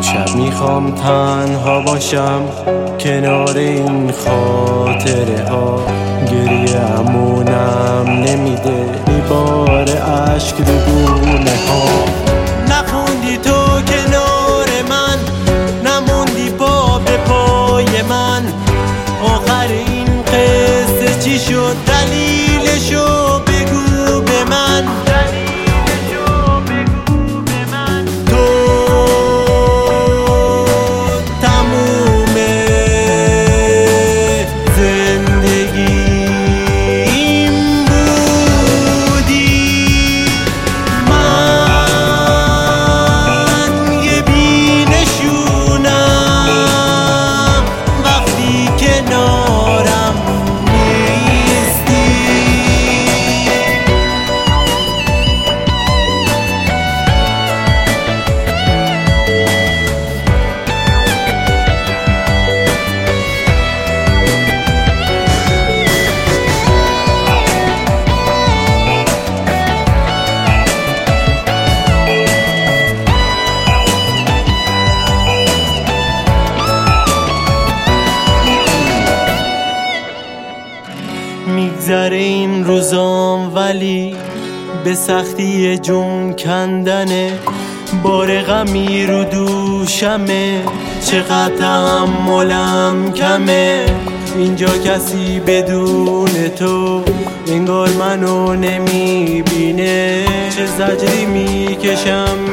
امشب میخوام تنها باشم کنار این خاطره ها، گریه امونم نمیده میباره عشق رو گونه ها. نخوندی تو کنار من، نموندی پا به پای من، آخر این قصه چی شد؟ دلیلشو بگو به من. میگذره این روزام ولی به سختی جون کندنه، بار غمی رو دوشمه، چقدر تحملم کمه. اینجا کسی بدون تو انگار منو نمیبینه، چه زجری میکشم